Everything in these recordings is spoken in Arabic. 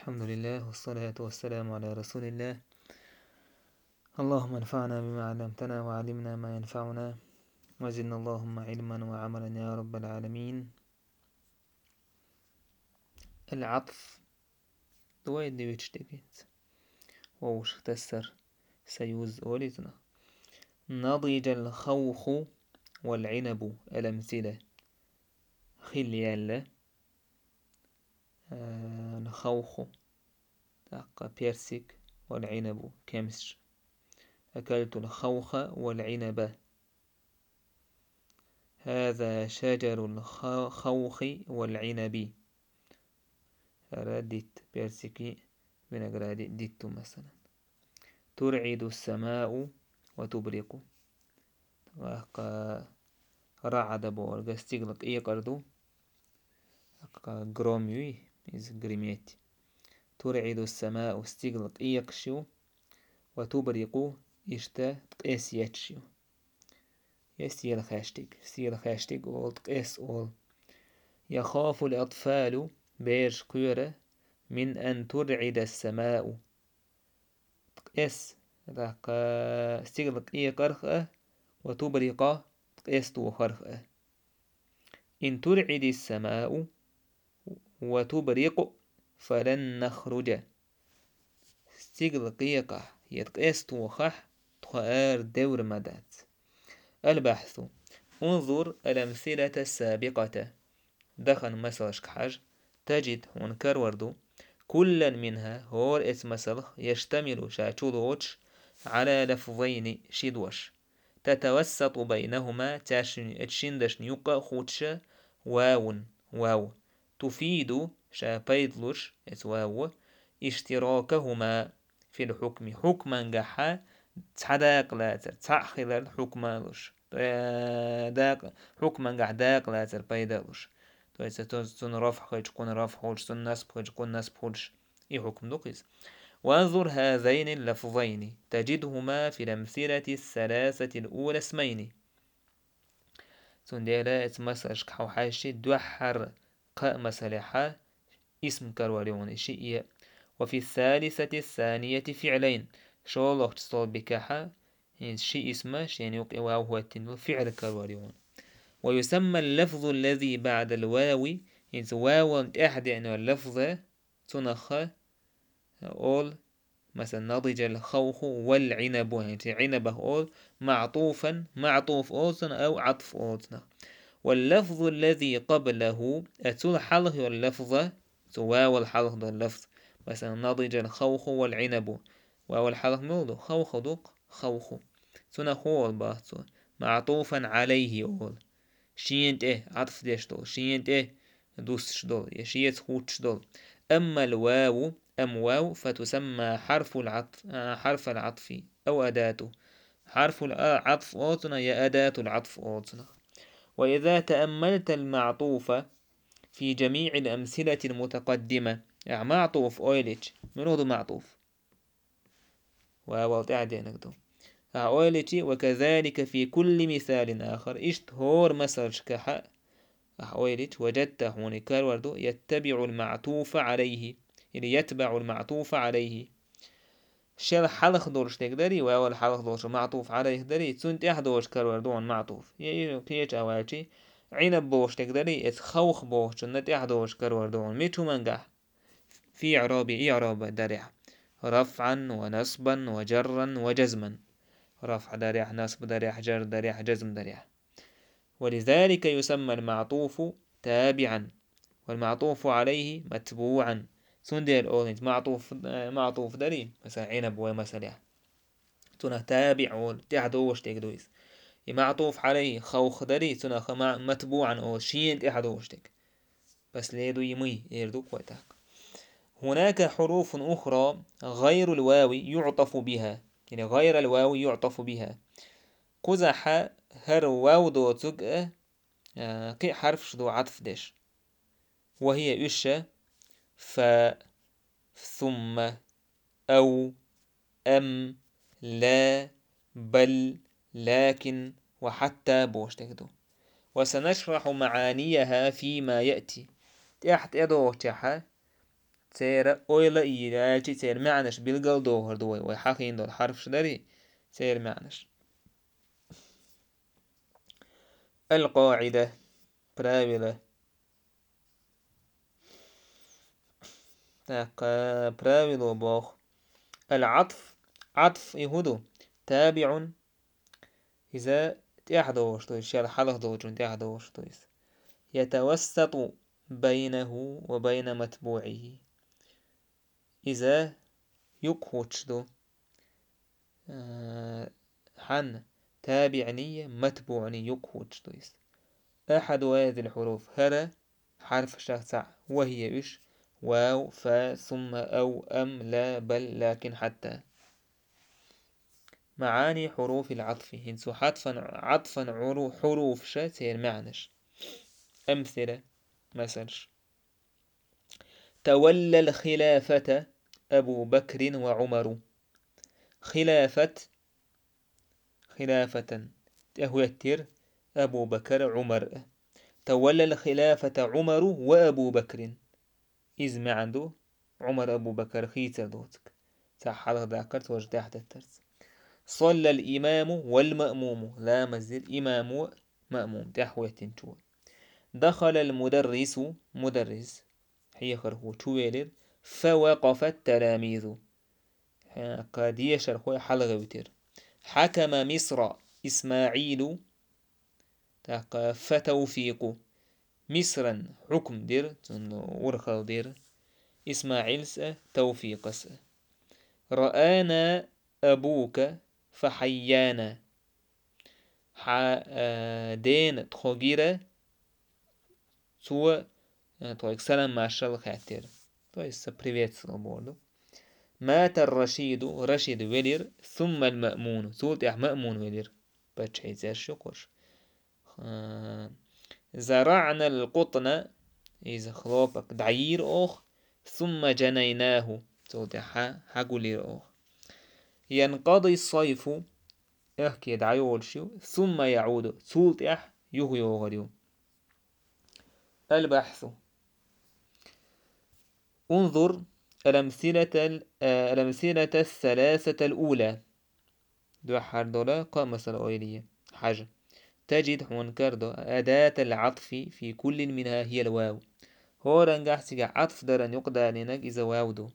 الحمد لله والصلاة والسلام على رسول الله. اللهم انفعنا بما علمتنا وعلمنا ما ينفعنا وزدنا اللهم علما وعملا يا رب العالمين. العطف دواء دي بيتشتكيت ووش تسر سيوز أوليتنا. نضج الخوخ والعنب الأمثلة خليال الخوخ تاق بيرسيك والعنب كمسر. أكلت الخوخ والعنب هذا شجر الخوخ والعنب. ردت بيرسيكي بنقرأ ديت مثلا. ترعد السماء وتبرق رعد بورغ استغلق قردو جروميوي إز جريميت. ترعد السماء استغلق قشو وتبرق إشتا تقيس يتشو يستيل خاشتك أول تقيس أول. يخاف الأطفال بيرش قيرة من أن ترعد السماء تقيس ذاك استغلق قرخة وتبرق تقيس تو خرخة. إن ترعد السماء وتبرق فلن نخرج. استغلق يتقيس تو خح تخار دور مدات. البحث انظر الأمثلة السابقة. دخل مسلش كحاج تجد هنكر وردو كل منها هو اسم مسلخ يشتمل شاتشولوش على لفظين شدوش تتوسط بينهما تشندش نيوقا خوتش واو تفيد شابيدلوش واو اشتراكهما في الحكم حكما جحا تحداق لاتر تحخل حكما لوش داق حكما جحداق لاتر بيدالوش تون رفع خيج كون رفع خولش تون نسب خيج كون نسب خولش اي حكم دوقيس. وانظر هذين اللفظين تجدهما في الأمثلة الثلاثة الأولى اسمين. تون ديلا اتمسج كحو حاشي دوحر قاء مسلحة اسم كرواليون شيء. وفي الثالثة الثانية فعلين شو تستول بكحة شيء اسمش يعني واو هو فعل كرواليون. ويسمى اللفظ الذي بعد الواو إذ واو أحد يعني اللفظة تنخ أول مثلا نضج الخوخ والعنب يعني عنبه أول معطوف أوزن أو عطف أوزن. واللفظ الذي قبله أتول حلق اللفظة واو الحلق ده اللفظ مثلا نضج الخوخ والعنب واو الحلق مولو خوخ دوق خوخ تنخو الباطو معطوفا عليه أول شينت عطف ديش دول شينت دوسش دول يشيت خوتش دول. أما الواو واو فتسمى حرف العطف أو أداته. حرف العطف أوتنا يا أداة العطف أوتنا. وإذا تأملت المعطوف في جميع الأمثلة المتقدمة يعني معطوف أويليتش من هو معطوف واو تعدي نقدو أويلتي وكذلك في كل مثال آخر اشتهور مثل شكحة أويلت وجدت هونيك وردو يتبع المعطوف عليه يعني يتبع المعطوف عليه. شل حلق دورش تقدري وأول حلق دورش معطوف عليه دري تسنت أحدوش كروردون معطوف كيش أواتي عنب بوش تقدري خوخ بوش نت أحدوش كروردون ميتو منجح في إعراب درع رفعا ونصبا وجرا وجزما. رفع دريح نصب دريح جر دريح جزم دريح. ولذلك يسمى المعطوف تابعا والمعطوف عليه متبوعا. سندي الأولين معطوف دري مثلا عنب ومثلا تنا تابع تحدوش تكدويس معطوف عليه خوخ دري تنا متبوعا أو شين تحدوش تك بس ليدو يمي يردو كويتاك. هناك حروف أخرى غير الواو يعطف بها يعني غير الواو يعطف بها. قزح هر واو دو تقى قي حرف شدو عطف ديش وهي إشة فاء ثم أو أم لا بل لكن وحتى بوش تكدو. وسنشرح معانيها فيما يأتي. تحت إدو تحا تير أويلا إيراجي تير معنش بالقل دوهر دوي ويحقين دول حرف شدري تير معنش. القاعدة براويلة براويلو باخ العطف عطف يهودو تابع إذا تحدوش تويس شال حلق دوجون تحدوش تويس يتوسط بينه وبين متبوعه إذا يقوتش دو حن تابعني متبوعني يقوتش تويس أحد هذه الحروف هذا حرف شخصع وهي إيش واو فا ثم أو أم لا بل لكن حتى. معاني حروف العطف هنسو عطفا حروف شاتين معنش. أمثلة مثلش تولى الخلافة أبو بكر وعمر. خلافة هو التر أبو بكر عمر. تولى الخلافة عمر وأبو بكر إذ ما عنده عمر أبو بكر خيتر دوتك تحرق ذاكرت وجه تحت الترس. صلى الإمام والمأموم لا مزل إمام مأموم تحوية تنتو. دخل المدرس مدرس هي خرهو تويلر فوقف التلاميذ قد يشرح حلغ وتر. حكم مصر إسماعيل فتوفيق مصرا حكم دير ورخل دير إسماعيل توفيق. رآنا أبوك فحيانا دين تخوغيرة سوى طيب سلام ماشال خاتر طيب سبريفيت سلوبولو. مات الرشيد رشيد ولير ثم المأمون سوت مأمون ولير بتشي شكرش. زرعنا القطن إذا خلوبك دعير أخ ثم جنيناه سوت حقولير أخ. ينقضي الصيف احكي دعيول شو ثم يعود سوت يهيو غريو. البحث انظر الأمثلة الثلاثة الأولى دو حردولا قامس الأويلية حاجة تجد منكردو أداة العطف في كل منها هي الواو. هو رنجحسك عطف درن يقدر لنك إذا واودو.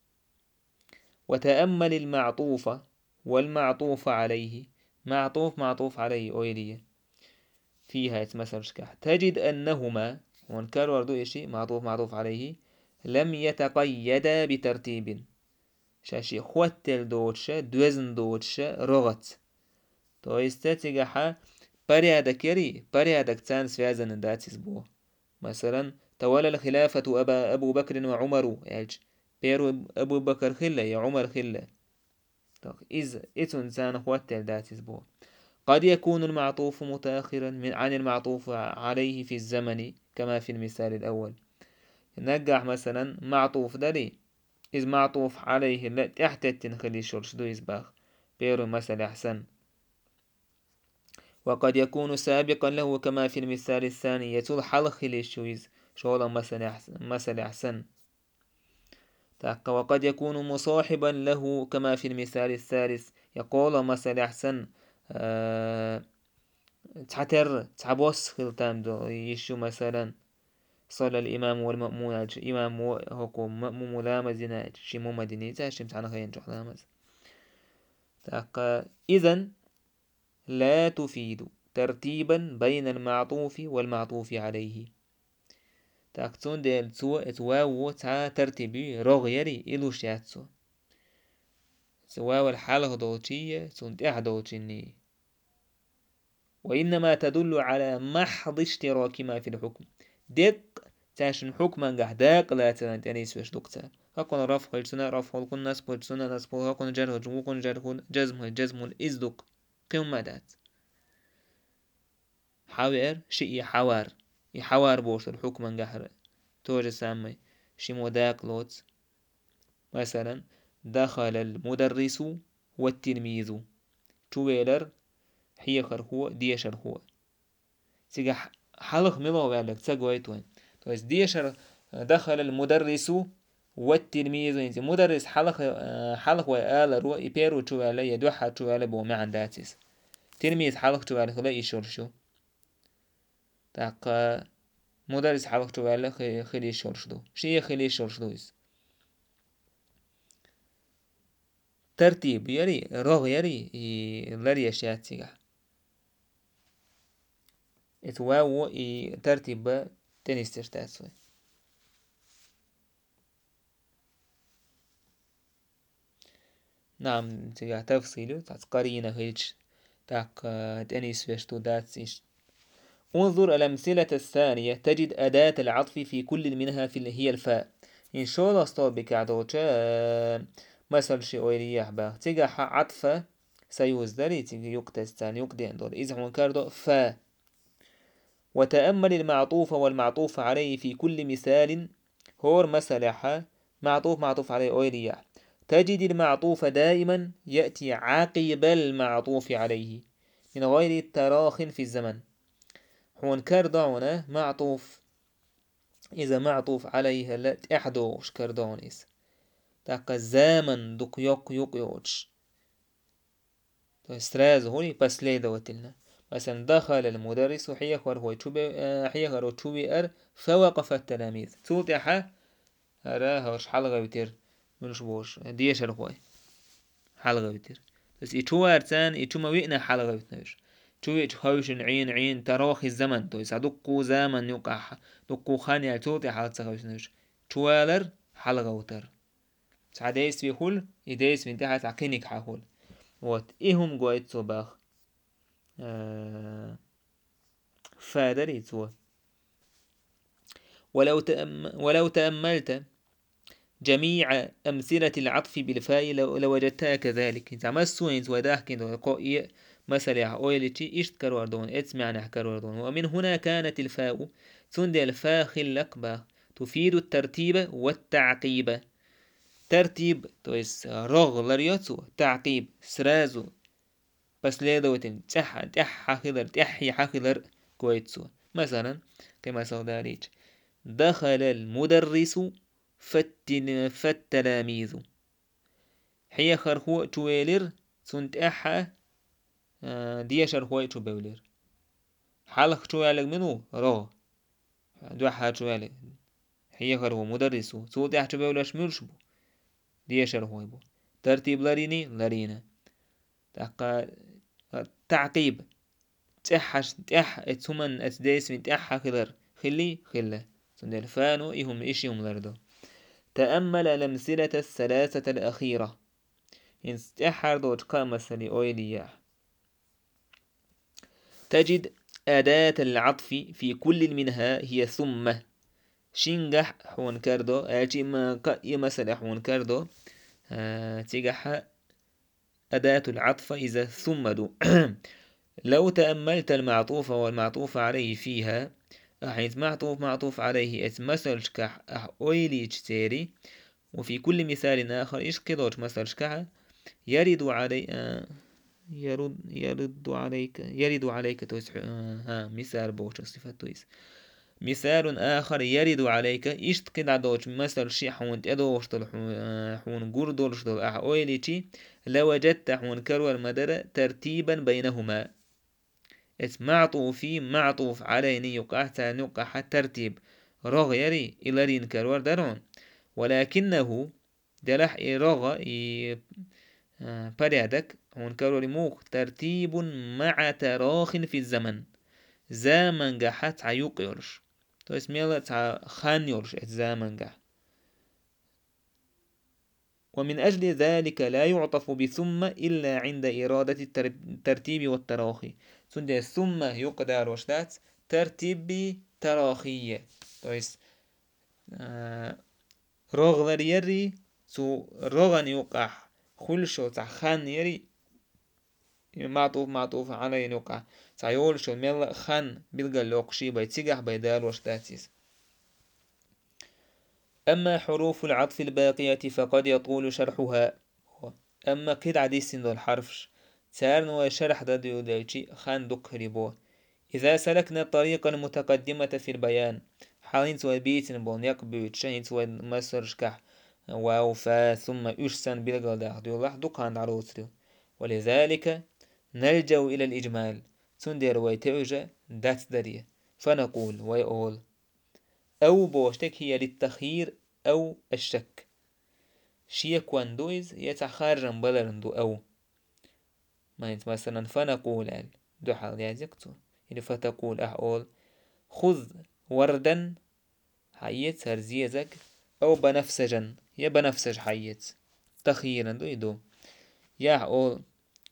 وتأمل المعطوف والمعطوف عليه معطوف عليه أويلية فيها مثلا شكاح تجد أنهما منكر وردو إشي معطوف عليه لم يتقيدا بترتيب شاشي خوتل دوتشا دوزن دوتشا رغت تو يستاتيجا بريادك يري بريادك تانس في هذا الداتيس بو. مثلا تولى الخلافة أبو بكر وعمر يالج بيرو أبو بكر خلة يا عمر خلة إذا إتون تان خوتل داتيس بو. قد يكون المعطوف متأخرا عن المعطوف عليه في الزمن كما في المثال الأول. نجح مثلا معطوف دلي إذ معطوف عليه لا تحتت نخلي شرش دو إزباخ بيرو مثل أحسن. وقد يكون سابقا له كما في المثال الثاني يتول حلخ للشويز شغلا مثل أحسن. وقد يكون مصاحبا له كما في المثال الثالث يقول مثل أحسن تحبوس خلتان دو يشو مثلا صلى الإمام والمأمون إمام وحكم مأموم لامزنا شمو مديني تاشم تعنا خيان جح لامز. إذن لا تفيد ترتيبا بين المعطوف والمعطوف عليه. تاكتون ديل تسو اتواو تا ترتيبي رغيري إلوش ياتسو سواو الحالة دوتشية سنتيح دوتشيني. وإنما تدل على محض اشتراك ما في الحكم دق تاشن حكما قهداق لا تنتنيس وش دقتا هكون رفع السنة رفع الكون نسبه السنة نسبه هكون جره جموكون جره جزمه الإزدق قيم مدات حوار شيء يحوار بوش الحكم قهر توجه سامي شي مداق لوت. مثلا دخل المدرس والتلميذ تويلر هي خرهو ديشر هو تيجا حلق ملو بالك تساقويت وين تويس ديشر دخل المدرس والتلميذ انت مدرس حلق وآل رو يبيرو شوالي يدوحا شوالي بو ما عنداتيس تلميذ حلق شوالي خلا يشورشو تاق مدرس حلق شوالي خلي يشورشدو شي خلي يشورشدو ترتيب يري رغ يري لري اشياء تيجا اتواو ترتيب تنس تشتاسوي نعم تيجا تفصيلو تاع قرينة هيج تاق تنس فيشتو داتسيش انظر الأمثلة الثانية تجد أداة العطف في كل منها هي الفاء إن شاء الله استوبك عدوشا مثل شيء ويريح با تيجا عطفة سيوزدري تيجا يقتستان يقدين دول إذا هون كاردو فاء وتأمل المعطوف والمعطوف عليه في كل مثال هور مسلحة معطوف عليه ويريح تجد المعطوف دائما يأتي عقب المعطوف عليه من غير تراخ في الزمن هون كاردونا معطوف إذا معطوف عليها لا تحدوش كاردونيس تاق الزمن دوك يوك يوتش تستراز هوني بس ليه دوتلنا مثلا دخل المدرس حيخر هو حيخر تشوبي فوقف التلاميذ توتيحة هراها وش حلقة بتر منش بوش ديش الهوي حلقة بتر بس إتوارتان إتوما ويقنا حلقة بتنوش توي تخوش عين تراخي الزمن تو يسعدقو زمن يقع دقو خاني توتي حالت سخوشنش توالر حلقة وتر سعديس في حول يديس من تحت عقينك حول وات إيهم قويت صباخ فادر يتوا ولو تأملت جميع أمثلة العطف بالفاء لوجدتها كذلك تعمسوا انت وداه كنت قوي مثلا أويلتي إشت كروردون إتسمعنا كروردون ومن هنا كانت الفاء ثند الفاء خلقبة تفيد الترتيب والتعقيب ترتيب تويس رغ لريوتو تعقيب سرازو بس ليدوتن تح خضر تحي خضر كويتسو مثلا كما سوداريج دخل المدرس فالتلاميذ حي خرخو تويلر سنت أحا ديشر هو تبولر حلق توالك منو رو دوحة توالك حي خرخو مدرسو صوت أحا تبولش مرشبو ديشر هو بو ترتيب لرينا تعقيب تح اتسمن اتديس من تح خلر خلة سندل فانو إهم إشيهم لردو تأمل الأمثلة الثلاثة الأخيرة إن استحر دوت قامسلي أويليا تجد أداة العطف في كل منها هي ثم شنجح حون كاردو أجي ما مثلا حون كاردو تجح أداة العطف إذا ثم دو لو تأملت المعطوف والمعطوف عليه فيها حيث معطوف عليه اتمثل شكح أويلي تشتري وفي كل مثال آخر إيش كدوش مثل شكح يرد عليك تويس مثال بوش صفة تويس مثال آخر يرد عليك إشت كده دوش مثل شي حون تدوش حون قردولش دول أويليتي لوجدت حون كرو المدرة ترتيبا بينهما معطوف عليه يقع تنقع ترتيب رغ يري إلى كرور درون ولكنه دلح رغ بريدك هون كرور موخ ترتيب مع تراخ في الزمن زمن جحت عيوق يرش تو اسميلا تع خان يرش زمن جح ومن أجل ذلك لا يعطف بثم إلا عند إرادة الترتيب والتراخي سند ثم يقدر وشتات ترتيب تراخية تويس رغ يري سو رغن يقع خلشو تع خان يري معطوف على ينقع تعيول شو ميلا خان بيلقى اللوقشي بيتسجح بيدال وشتاتيس أما حروف العطف الباقية فقد يطول شرحها أما كد عديسين دول حرفش سارن شرح داديو دايتشي خان دوك ريبو إذا سلكنا الطريقة المتقدمة في البيان حالين سوى بيتن بون يقبي وتشهين سوى مسر شكح واو فا ثم أشسن بلغل داخل يوضح دقان على وصره. ولذلك نلجأ إلى الإجمال تندر ويتوجه دات دريه فنقول ويقول أو بوشتك هي للتخيير أو الشك شيك واندويز يتخارجا بلرندو أو ما مثلا فنقول دو حال يازكتو يعني فتقول أقول خذ وردا حيت هرزيزك أو بنفسجا يا بنفسج حيت تخييرا دو يدو يا أقول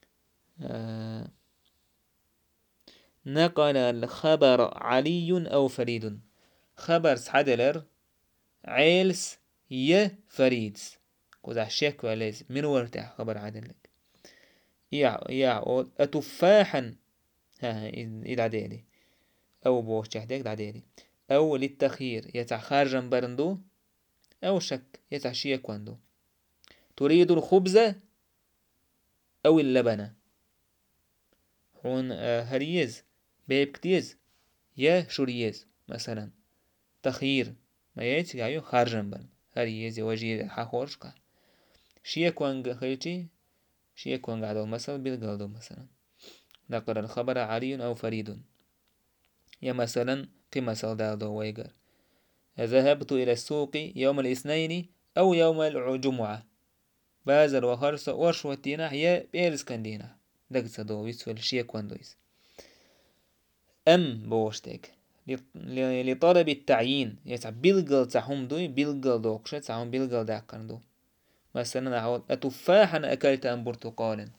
نقل الخبر علي أو فريد خبر سحدلر عيلس ي فريدس كوزع شيك وليز من ورتح خبر عدلك يا أقول أتفاحا ها إذا عديلي أو بوش تحديك عديلي أو للتخيير يتخارجا برندو أو شك يتعشيك واندو تريد الخبز أو اللبن هون هريز بيبكتيز يا شوريز مثلا تخيير ما يأتي يعني خارجا بن هريز وجي حخورشكا شيك وانغ خيتي شيك وانغ عدو مثلا بالقلدو مثلا نقل الخبر علي أو فريد يا مثلا كمثل دالدو ويقر ذهبت إلى السوق يوم الاثنين أو يوم الجمعة بازر وخرس ورشوتينا هي بيرز كندينا دقت دويس فالشيء كواندويس أم بوشتك لطلب التعيين يسع بيلقل تحوم دوي بيلقل دوقشة تحوم بيلقل داقن دو مثلا أقول أتفاحا أكلت أم برتقالا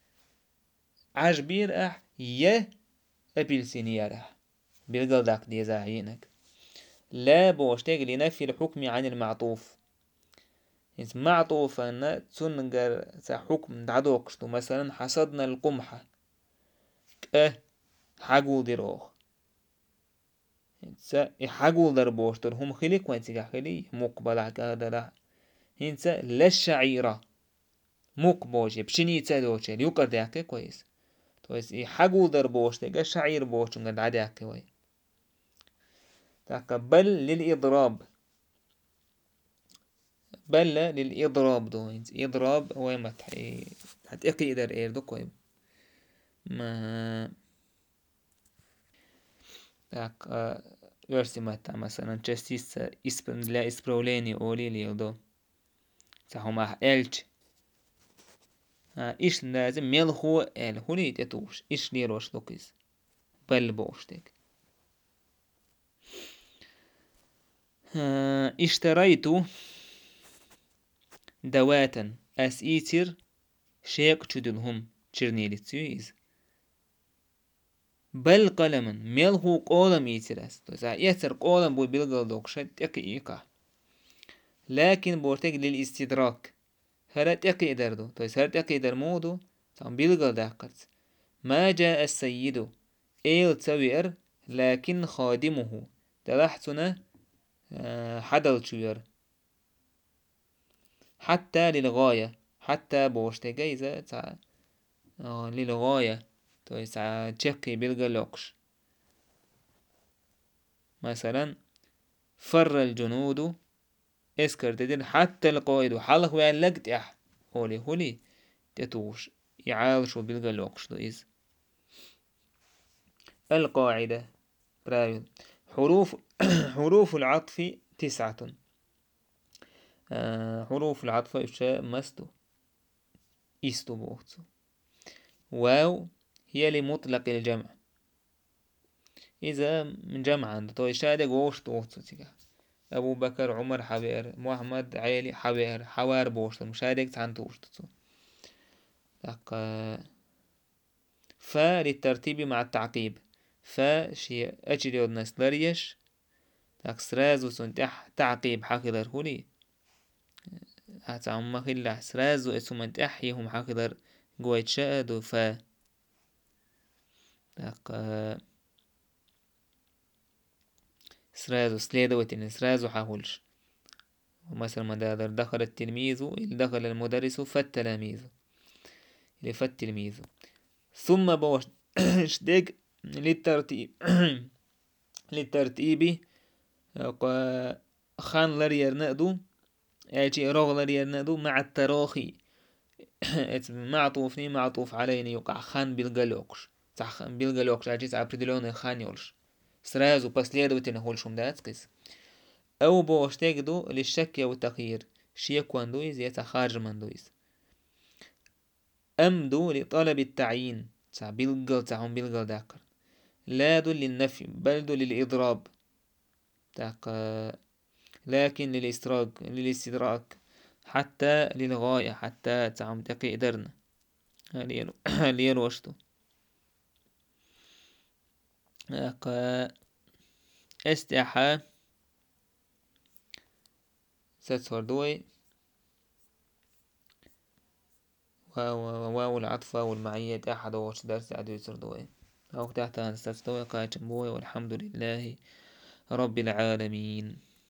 عجبير أح يه أبيلسيني رح بيلقل داق دي زعينك لا بوشتك لنفي الحكم عن المعطوف معطوف أن تنجر حكم دعدوقشتو مثلا حصدنا القمحة حقول ديروخ هنسا حقول دربوشتر هم خليك وانتي خلي مقبل هكذا هنسا لا الشعيرة مقبوشة بشني تدوشة ليوكر داكي كويس تويس حقول دربوشتر الشعير بوشتر قد عداكي وي تقبل للإضراب بل للإضراب دو هنس إضراب هو متحي هتقي إدر إير دو كويب ما tak يرسمت مثلا تشستيس لا إسبروليني أولي ليودو تهما إلش إيش لازم ملخو هولي تتوش إيش ليروش لوكيز بل بوشتك اشتريت دواتا أسيتر شيك تشدلهم تشرنيلي تسويز بل قلما ملخو قولم يترس تسا يتر قولم بو بلغل دوكشت تقيقا لكن بورتك للاستدراك هرت يقي دردو تويس هرت يقي در مودو تام بيلغل داقت ما جاء السيد إيل تسوير لكن خادمه تلحتنا حدل شوير حتى للغاية حتى بوشتي جايزة للغاية تويس تشقي بيلغل لوكش مثلا فر الجنود اسكر تدين حتى القائد حلق وين لقت هولي تتوش يعالشوا بيلغل لوكش دويز القاعدة برايل حروف العطف 9 حروف العطف إفشاء مستو إستو بوغتو واو هي لمطلق الجمع إذا من جمع عند تو إشادة غوش توغتو تيجا أبو بكر عمر حبير محمد علي حبير حوار بوشتو مشادك تان توغتو فللترتيب مع التعقيب فشي أجري الناس لريش سرازو سنتح تعقيب حقدر هولي هتا عم خلا سرازو اسو منتح يهم حقدر قويت شادو سرازو سليدو وتن سرازو حاولش ومثلا ما دخل التلميذ دخل المدرس فالتلاميذ اللي فالتلميذ ثم بوش شديك للترتيب للترتيب خان لرير نقدو اجي رغلا ينادو مع التراخي معطوفني معطوف عليني يقع خان بالقلوكش صح بالقلوكش اجي تعبردلون خان يولش سرازو بس ليدو تنهولشم دات قيس او بوش تجدو للشك والتغيير شيك واندويز يتخارج مندويز امدو لطلب التعيين تاع بالقل تاعهم بالقل داكر لا دو للنفي بل دو للإضراب تاق لكن للاستدراك حتى للغاية حتى تعم تقي درنا هل وشتو استحى ستفر دوي واو العطف والمعية أحد وش درس عدو يسر دوي أو تحت أن ستفر دوي قايت والحمد لله رب العالمين.